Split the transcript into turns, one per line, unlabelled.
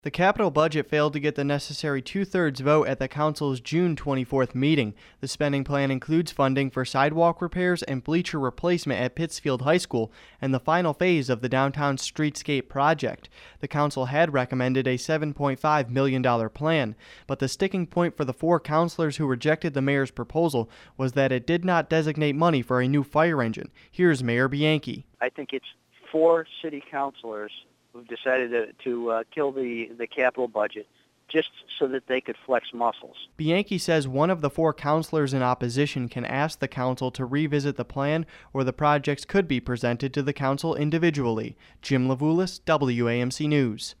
The capital budget failed to get the necessary two-thirds vote at the council's June 24th meeting. The spending plan includes funding for sidewalk repairs and bleacher replacement at Pittsfield High School and the final phase of the downtown streetscape project. The council had recommended a $7.5 million plan, but the sticking point for the four councilors who rejected the mayor's proposal was that it did not designate money for a new fire engine. Here's Mayor Bianchi.
I think it's four city councilors who've decided to kill the capital budget just so that they could flex muscles.
Bianchi says one of the four councilors in opposition can ask the council to revisit the plan, or the projects could be presented to the council individually. Jim Levulis, WAMC News.